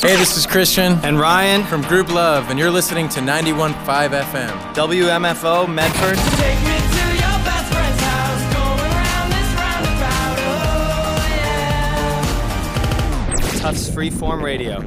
Hey, this is Christian and Ryan from Group Love, and you're listening to 91.5 FM. WMFO Medford. Take me to your best friend's house, going round this roundabout, oh yeah. Tufts Freeform Radio.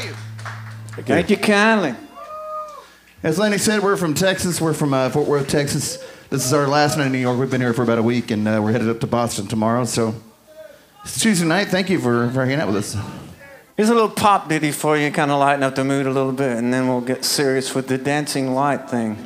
you? Thank you kindly. As Lenny said, we're from Texas. We're from Fort Worth, Texas. This is our last night in New York. We've been here for about a week, and we're headed up to Boston tomorrow. So it's Tuesday night. Thank you for hanging out with us. Here's a little pop ditty for you, kind of lighten up the mood a little bit, and then we'll get serious with the dancing light thing.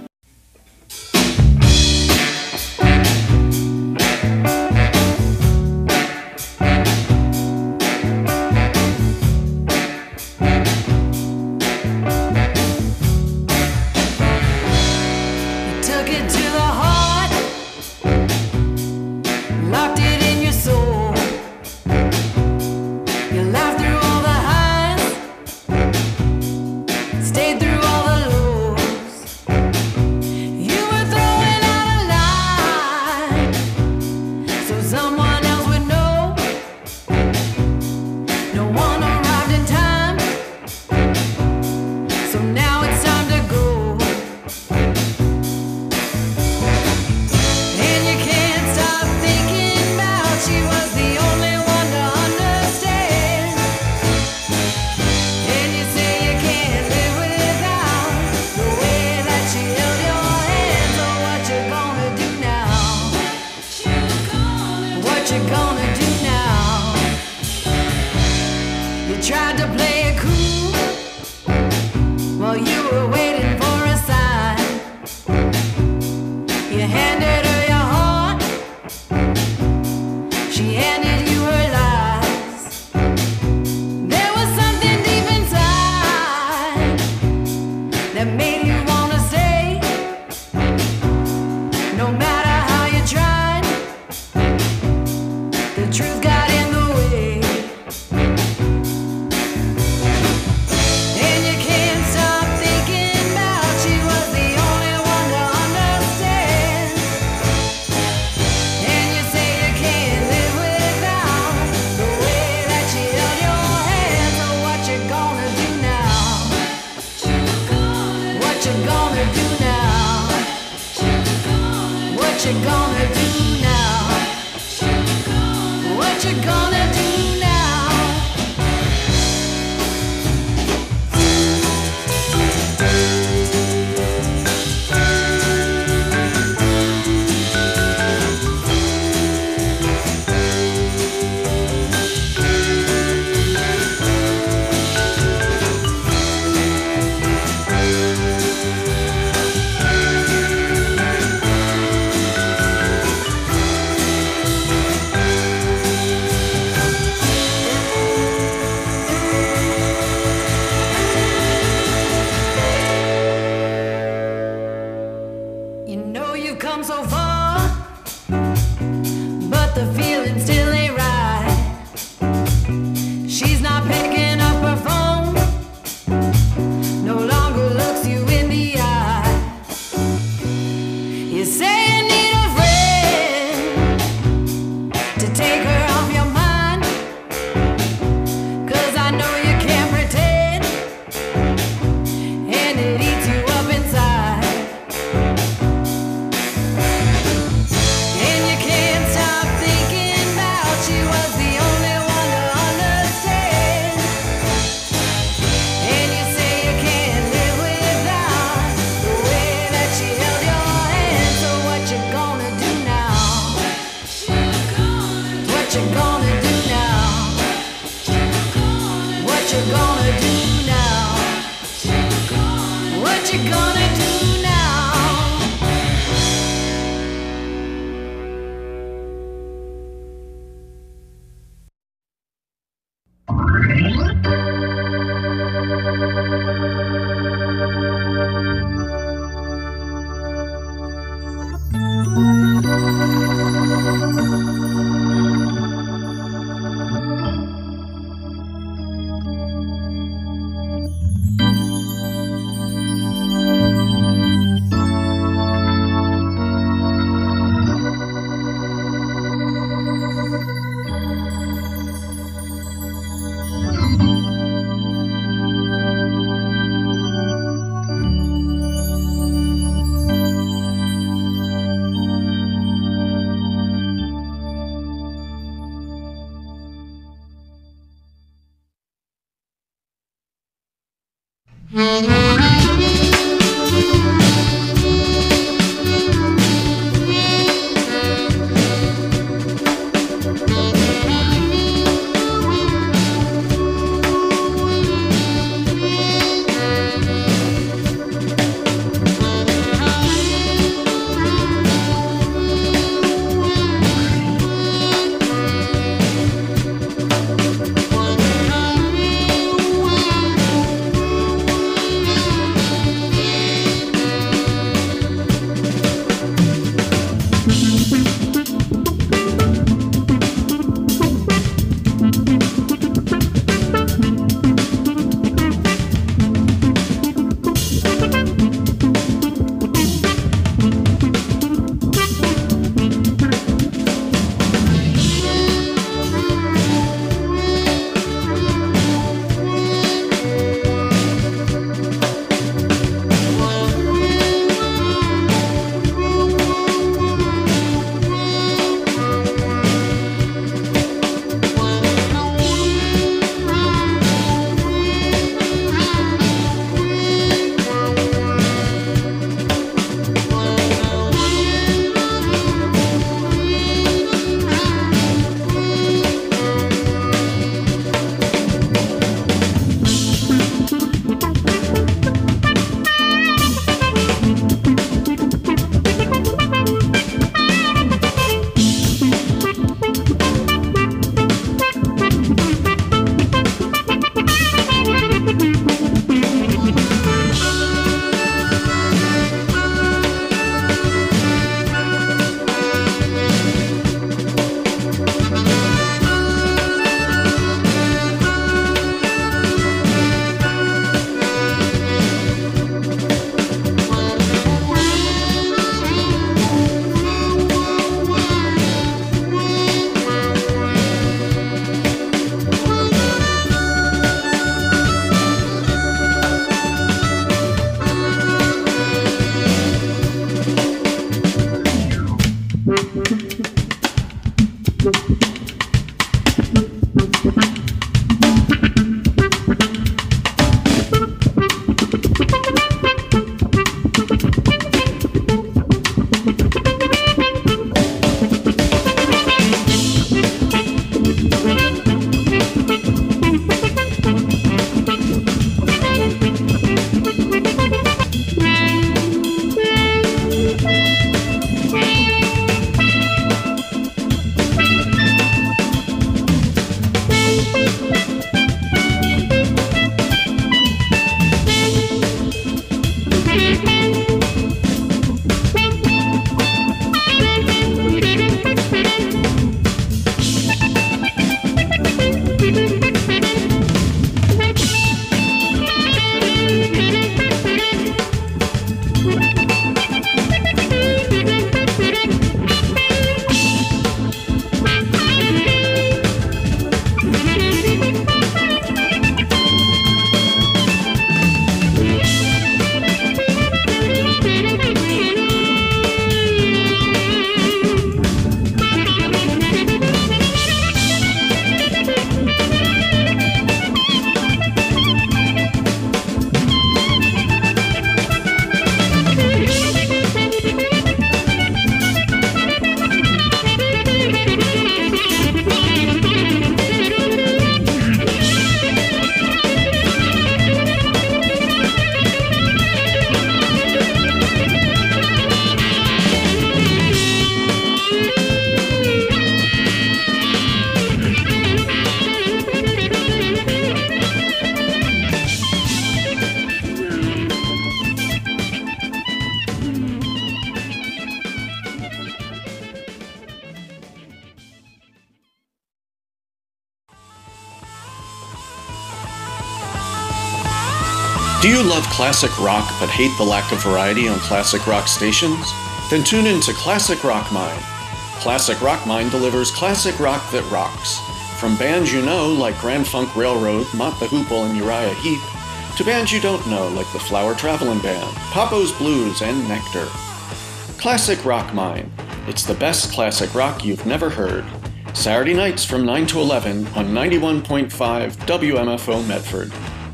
Do you love classic rock but hate the lack of variety on classic rock stations? Then tune in to Classic Rock Mind. Classic Rock Mind delivers classic rock that rocks. From bands you know like Grand Funk Railroad, Mott the Hoople, and Uriah Heep, to bands you don't know like the Flower Traveling Band, Papo's Blues, and Nectar. Classic Rock Mind. It's the best classic rock you've never heard. Saturday nights from 9 to 11 on 91.5 WMFO Medford.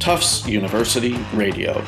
Tufts University Radio.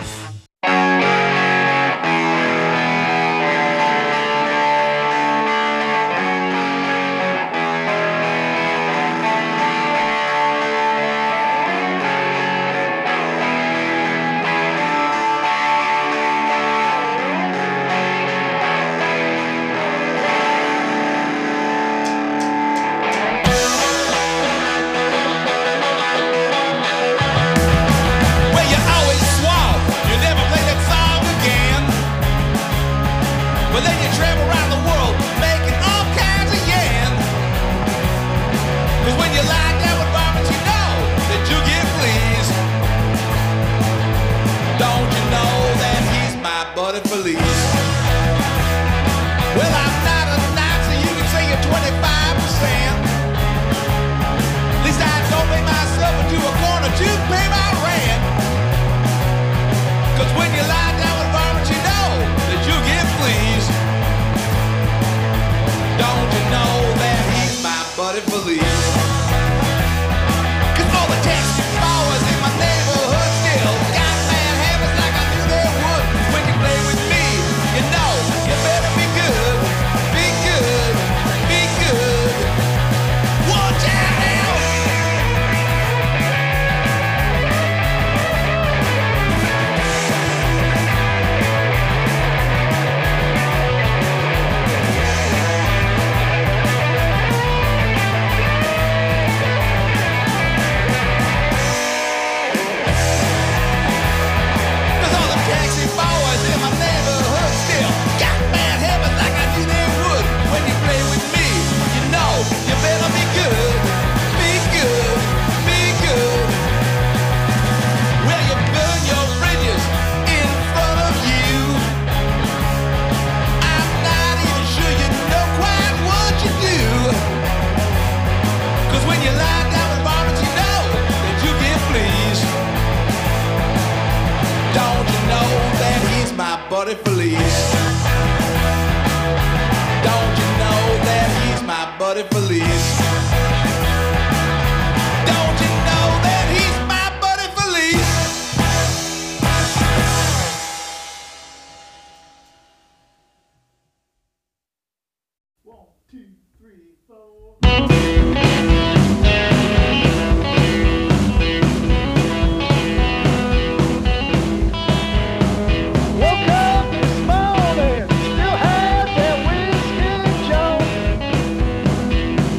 Well, you always swore you never play that song again. But then you travel around the world making all kinds of yen. 'Cause when you lie down with varmints, you know that you get fleas. Don't you know that he's my buddy Felice? Well, I'm not a Nazi, you can say you're 25%. At least I don't pay myself into a corner to pay my rent. 'Cause when you lie down with varmints, you know that you get fleas. Don't you know that he's my buddy Felice? 'Cause all the taxi boys in my neighborhood still got bad habits like I knew they would. When you play with me, you know you better be good. Be good, be good. Watch out now! Cause all the taxi boys in my neighborhood still got bad habits like I knew they would. When you play with me, you know you better be good. Be good, be good. Well, you burn your bridges in front of you. I'm not even sure you know quite what you do. 'Cause when you lie down with varmints, you know that you get fleas. Don't you know that he's my buddy Felice? Don't you know that he's my buddy Felice? Don't you know that he's my buddy Felice? Woke up this morning, still had that whiskey Joe.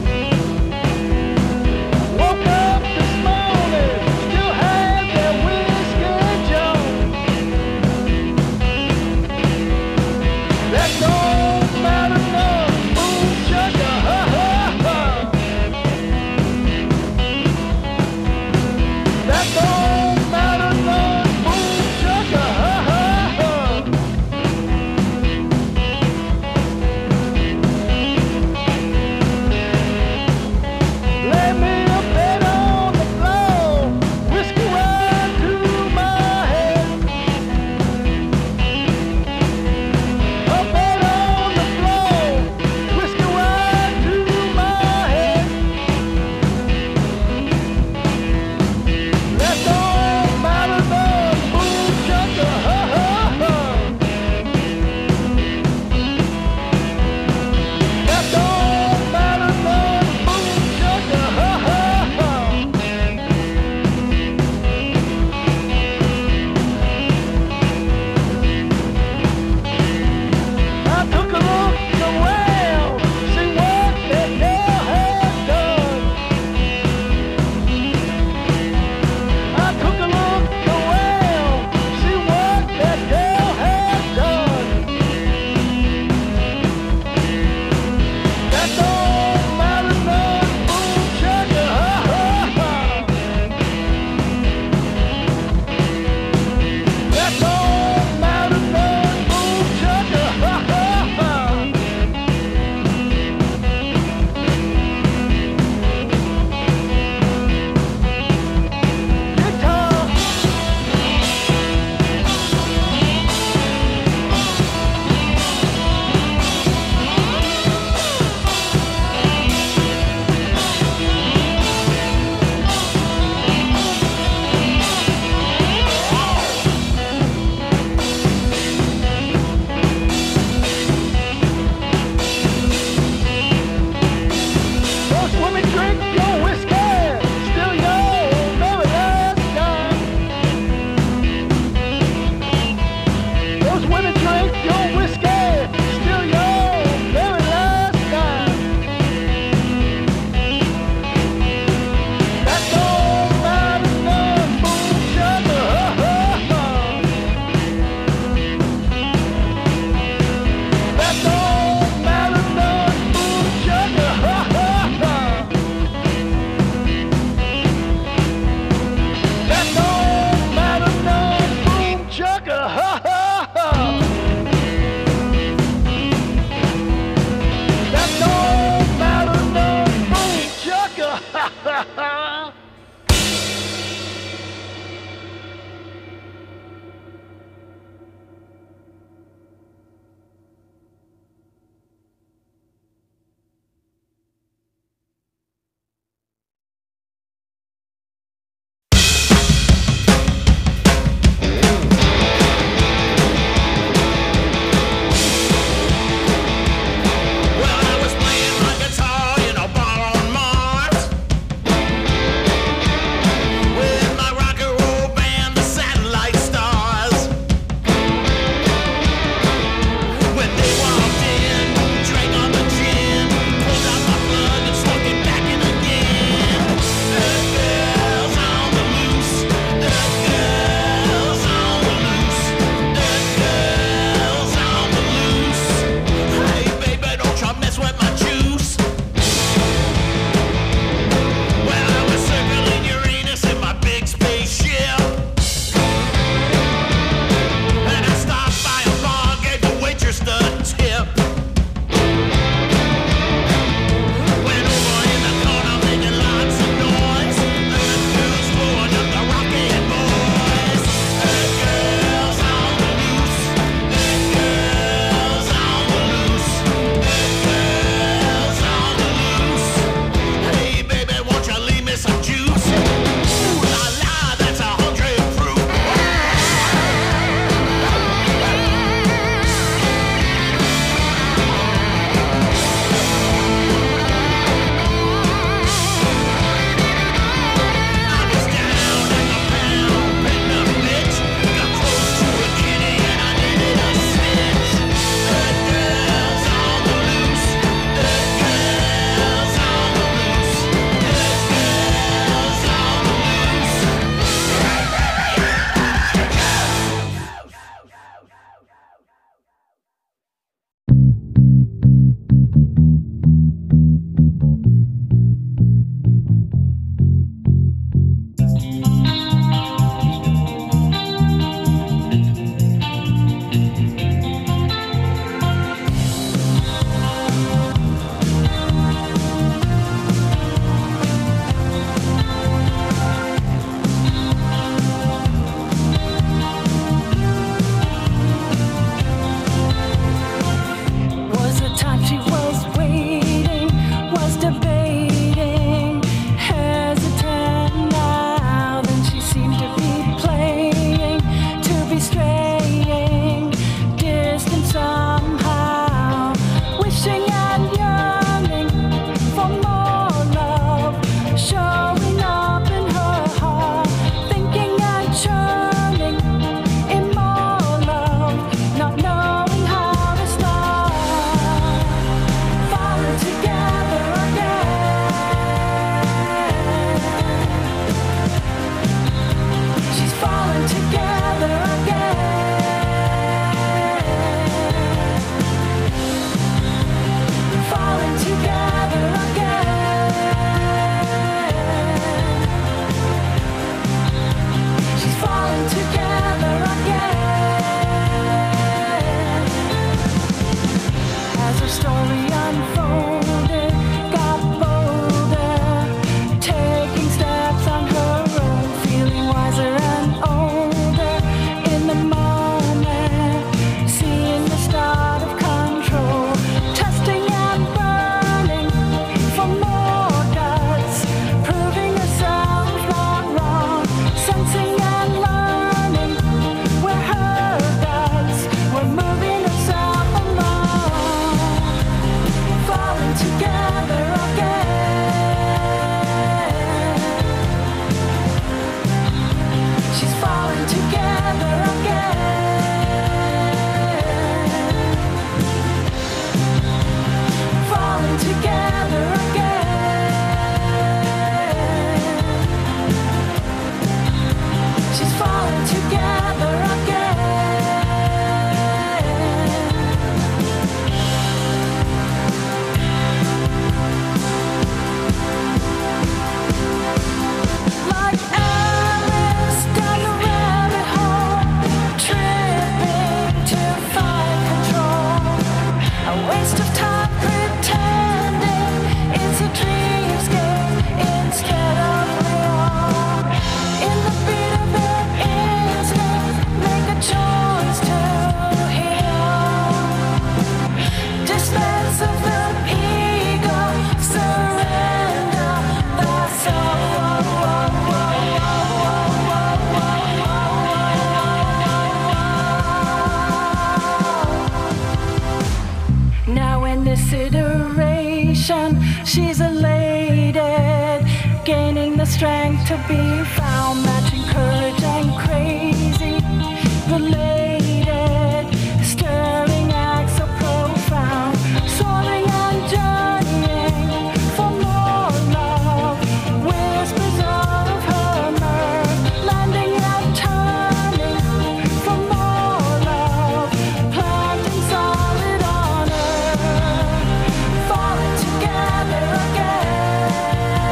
to be found, matching courage and crazy, related, stirring acts so profound, soaring and journeying for more love, whispers of her mirth, landing and turning for more love, planting solid on earth, falling together again.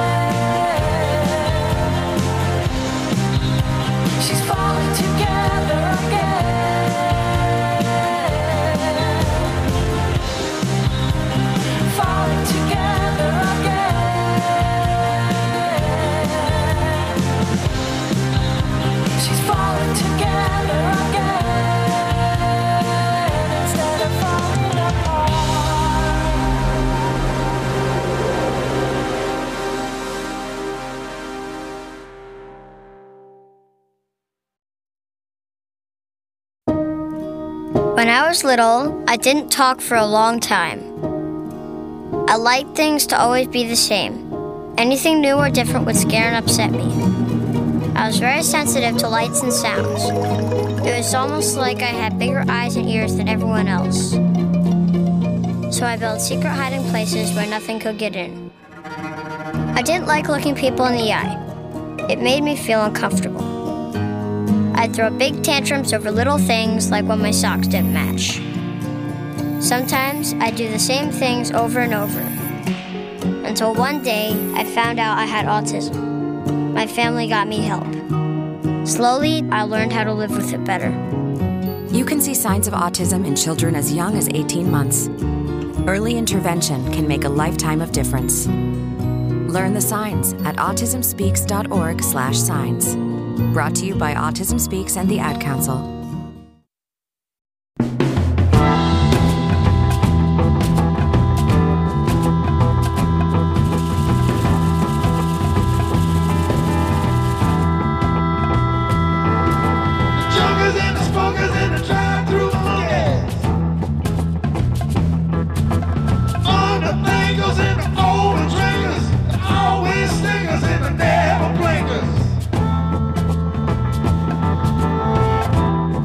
She's falling together again. Falling together again. She's falling together again instead of falling apart. When I was little, I didn't talk for a long time. I liked things to always be the same. Anything new or different would scare and upset me. I was very sensitive to lights and sounds. It was almost like I had bigger eyes and ears than everyone else. So I built secret hiding places where nothing could get in. I didn't like looking people in the eye. It made me feel uncomfortable. I'd throw big tantrums over little things like when my socks didn't match. Sometimes I'd do the same things over and over. Until one day, I found out I had autism. My family got me help. Slowly, I learned how to live with it better. You can see signs of autism in children as young as 18 months. Early intervention can make a lifetime of difference. Learn the signs at autismspeaks.org/signs. Brought to you by Autism Speaks and the Ad Council. Junkers and the smokers and the drive-through monkeys. Underthinkers and the older drinkers, the always stingers and the never blinkers.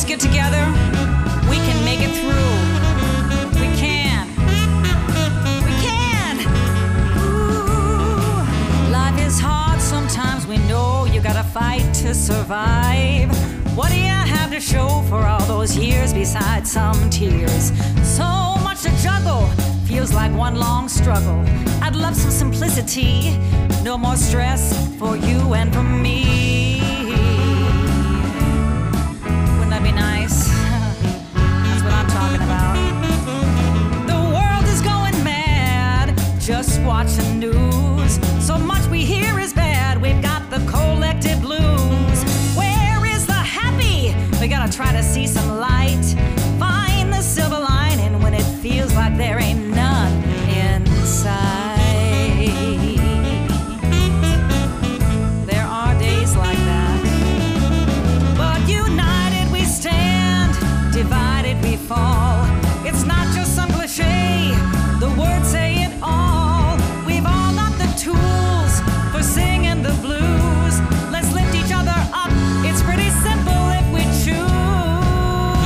get together, we can make it through. We can. We can. Ooh, life is hard sometimes, we know you gotta fight to survive. What do you have to show for all those years besides some tears? So much to juggle, feels like one long struggle. I'd love some simplicity, no more stress for you and for me. Wouldn't that be nice? That's what I'm talking about. The world is going mad, just watch the news. So much we hear is bad, we've got the collective blues. Where is the happy? We gotta try to see some light. Find the silver lining when it feels like there ain't none inside. There are days like that. But united we stand, divided we fall. It's not just some cliche, the words say it all. We've all got the tools for singing the blues. Let's lift each other up, it's pretty simple if we choose.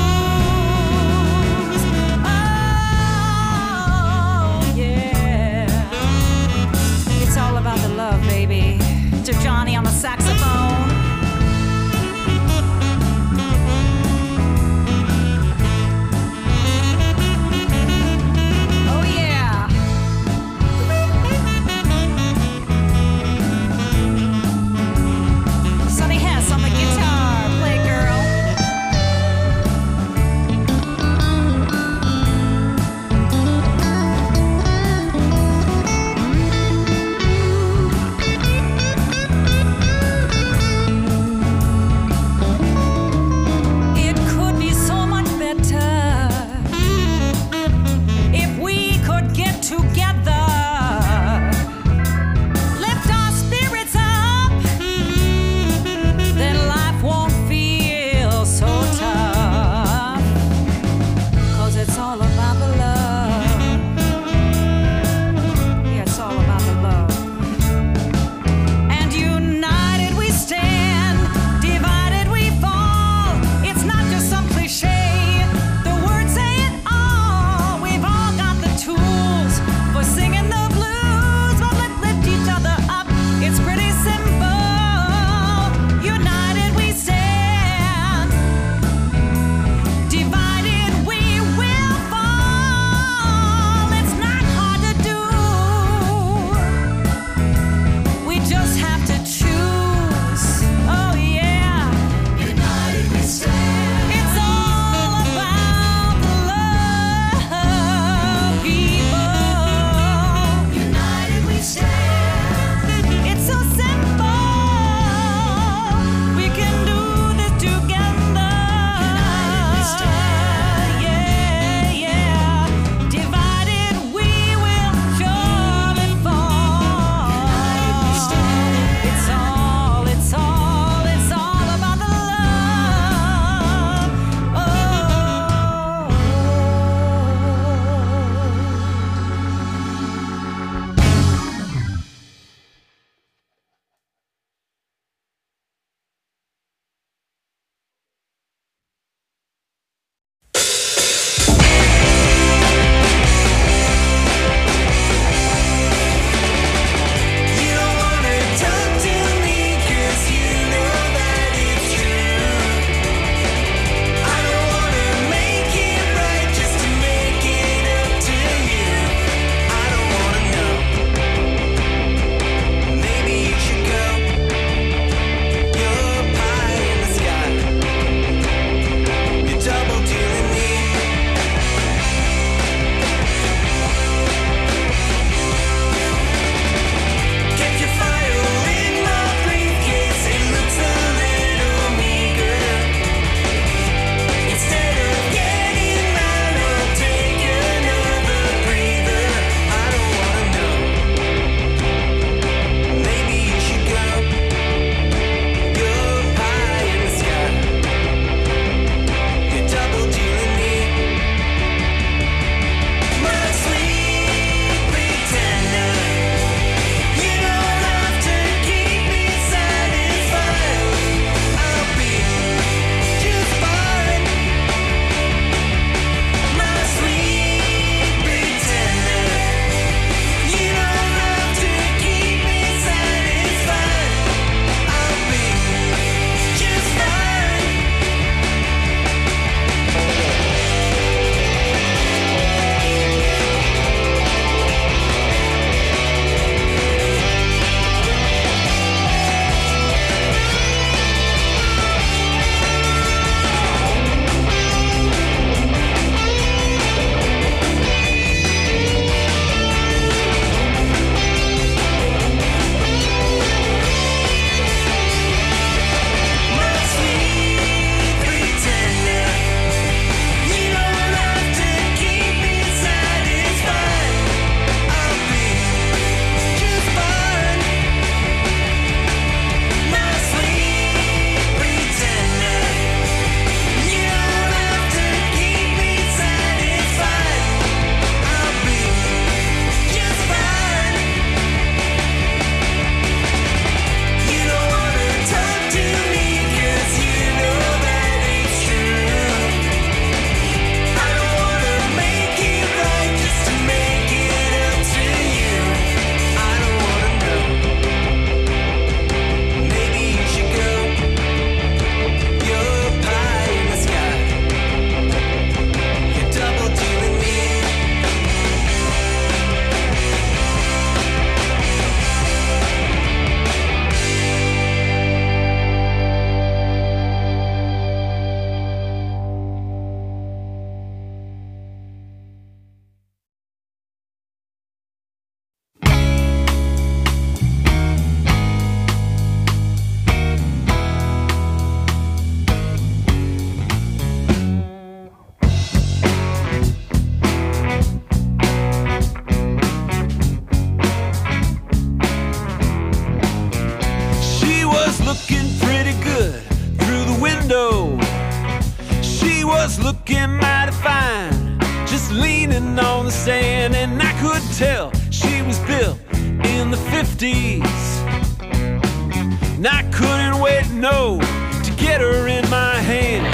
was looking mighty fine, just leaning on the stand, and I could tell she was built in the 50s. And I couldn't wait, no, to get her in my hand.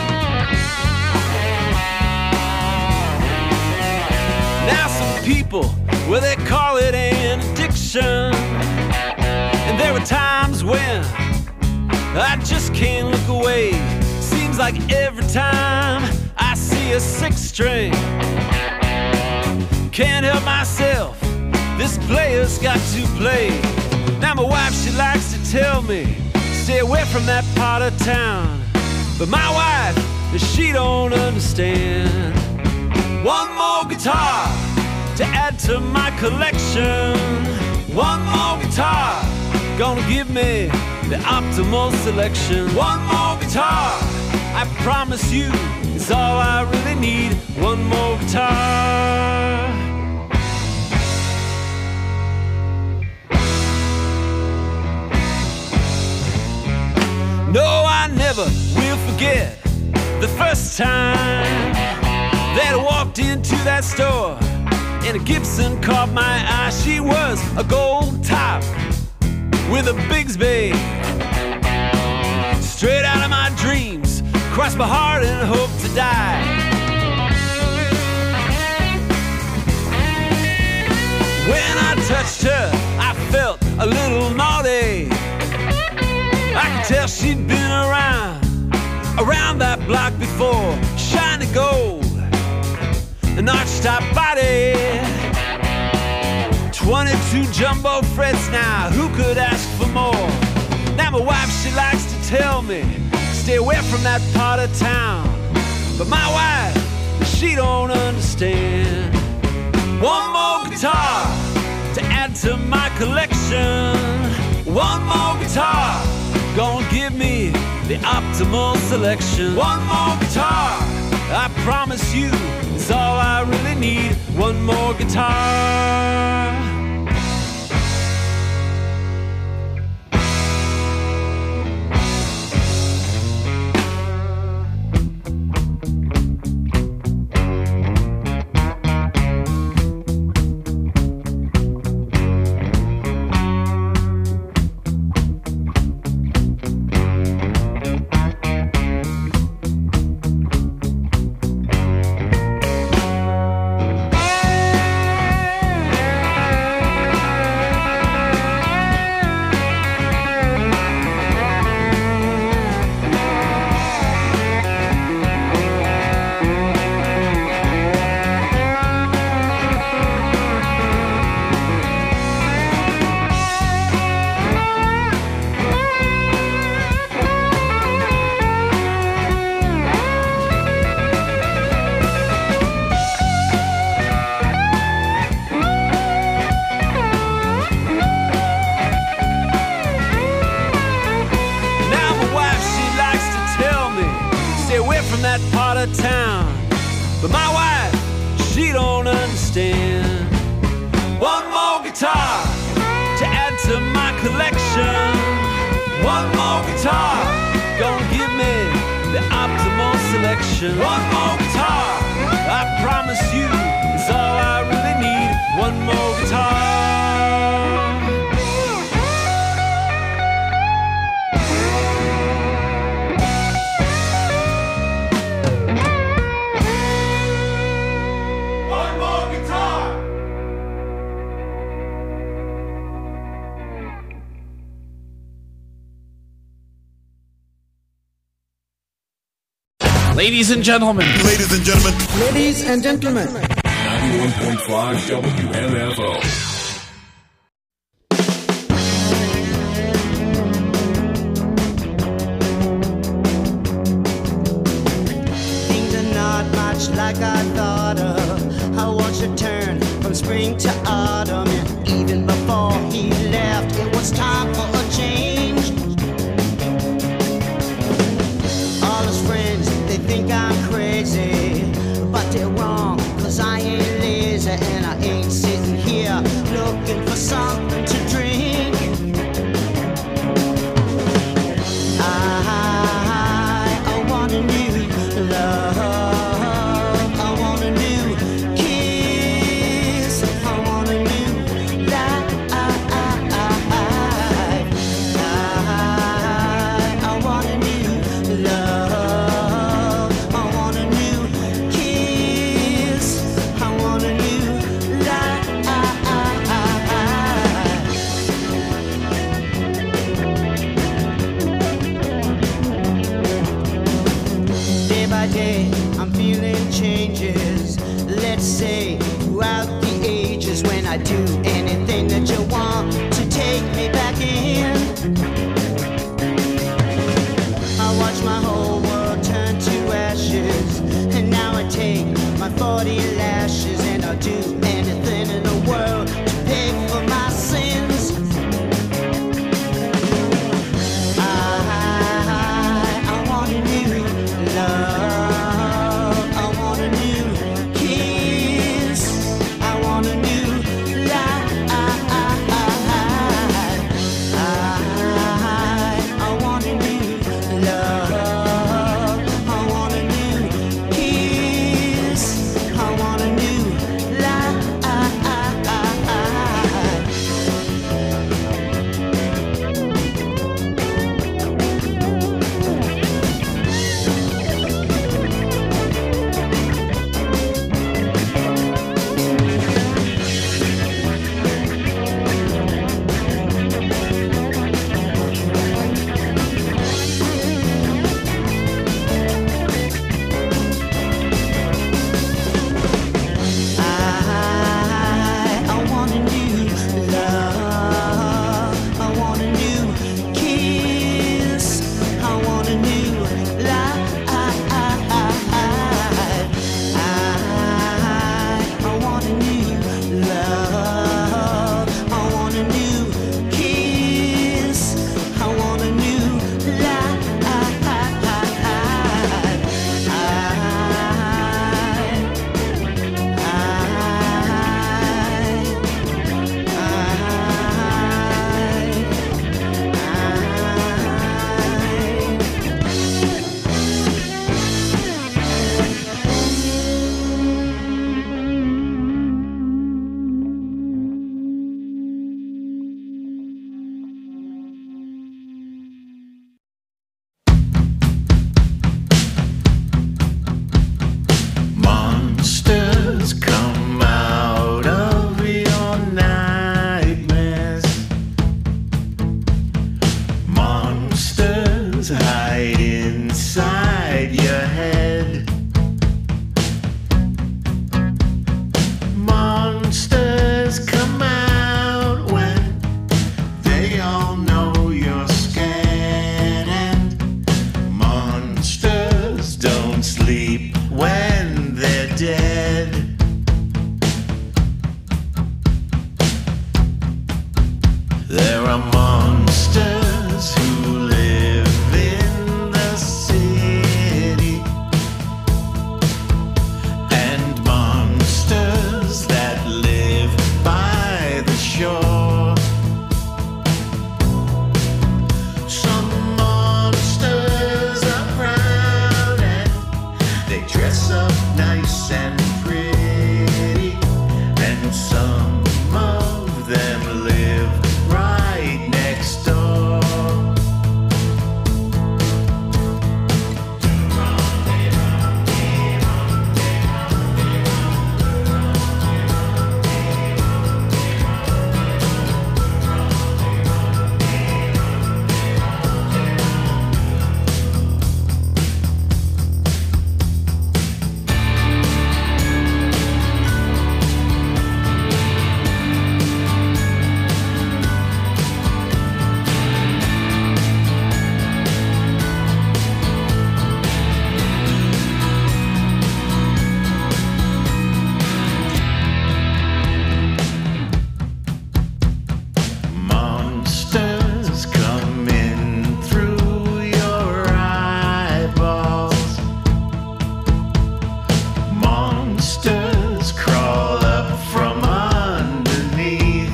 Now some people, well, they call it an addiction. And there were times when I just can't look away. Seems like every time I see a six string, can't help myself, this player's got to play. Now my wife, she likes to tell me, stay away from that part of town. But my wife, she don't understand. One more guitar to add to my collection. One more guitar, gonna give me the optimal selection. One more guitar, I promise you, it's all I really need. One more guitar. No, I never will forget the first time that I walked into that store and a Gibson caught my eye. She was a gold top with a Bigsby, straight out of my dreams, crossed my heart and hope to die. When I touched her, I felt a little naughty. I could tell she'd been around that block before. Shiny gold, an arch-top body, 22 jumbo frets now, who could ask for more? Now my wife, she likes to tell me, stay away from that part of town. But my wife, she don't understand. One more guitar to add to my collection. One more guitar, gonna give me the optimal selection. One more guitar, I promise you, it's all I really need. One more guitar. Town, but my wife, she don't understand. One more guitar to add to my collection. One more guitar, gonna give me the optimal selection. One more guitar, I promise you, it's all I really need. One more guitar. Ladies and gentlemen. Ladies and gentlemen. Ladies and gentlemen. 91.5 WMFO. Things are not much like I thought of. I watched it turn from spring to autumn, and even before he left, it was time for a change. All his friends, they think I'm crazy, but they're wrong, 'cause I ain't lazy and I ain't sitting here looking for something to drink. I want a new love. day by day, I'm feeling changes. Let's say throughout the ages, when I do anything that you want to take me back in. I watch my whole world turn to ashes, and now I take my 40 lashes, and I'll do anything in the world to pay for my sins. I want a new love, I want a new kiss, I want a new life. I want a new love, I want a new kiss, I want a new life. I want a new love, I want a new kiss, I want a new life. I want a new love, I want a new kiss, I want a new life. Monsters come out of your nightmares. Monsters hide inside your head. Monsters come out when they all know you're scared, and monsters don't sleep when they're dead. There are monsters who live in the city, and monsters that live by the shore. Some monsters are proud and they dress up nice and pretty, and some of them live right next door. Monsters come in through your eyeballs. Monsters crawl up from underneath.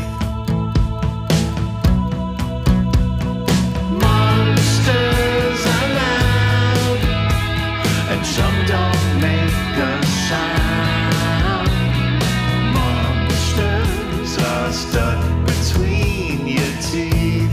Monsters are loud, and some don't make a sound. Monsters are stuck between your teeth.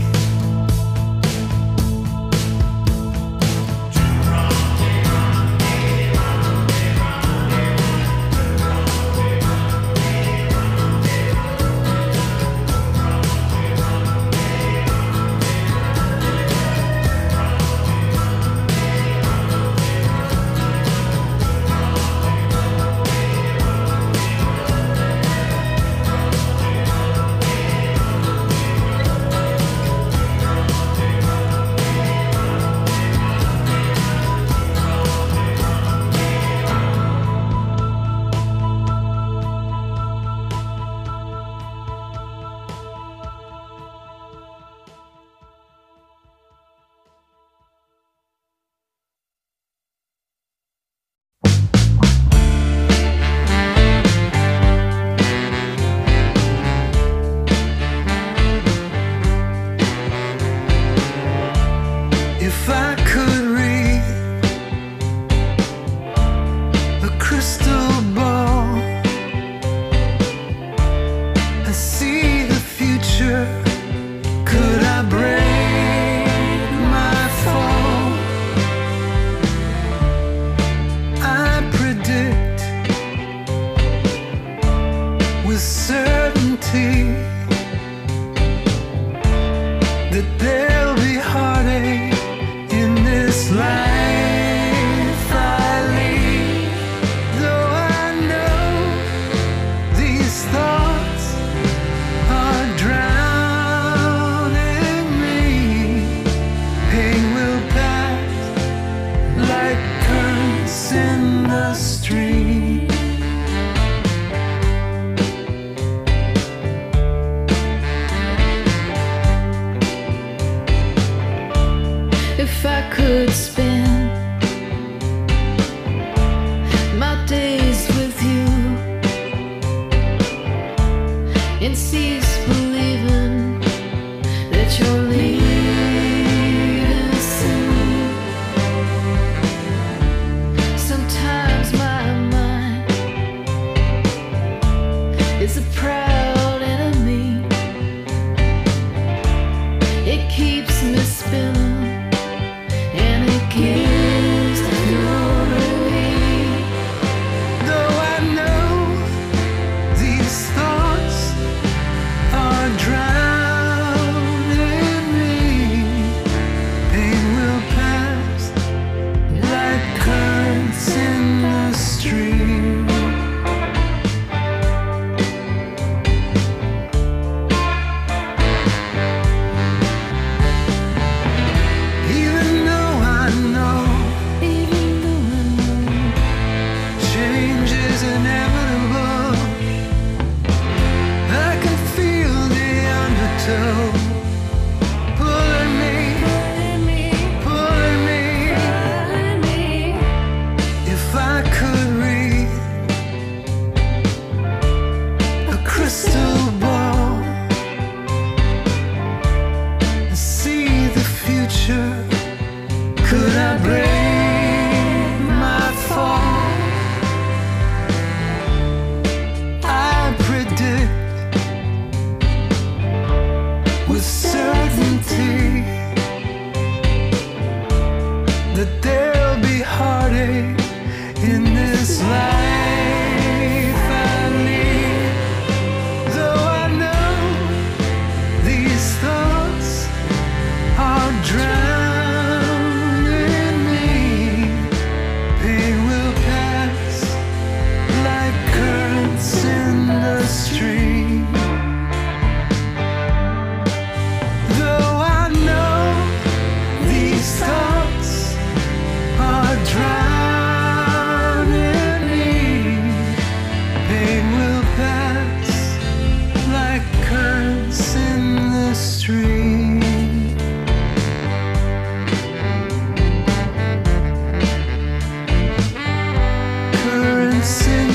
and cease believing that you're leaving soon. Sometimes my mind is a proud enemy. It keeps me spinning and it gives no relief. Though I know these thoughts are drowning me, pain will pass like currents in the stream. Even though I know change is inevitable, I can feel the undertow pulling me. If I could read a crystal ball and see the future, could I break my fall? I predict with certainty that there'll be heartache in this life I lead. Though I know these thoughts are drowning me, pain will pass like currents in the stream. Though I know these thoughts are drowning me, pain will pass like currents in the stream. Currents in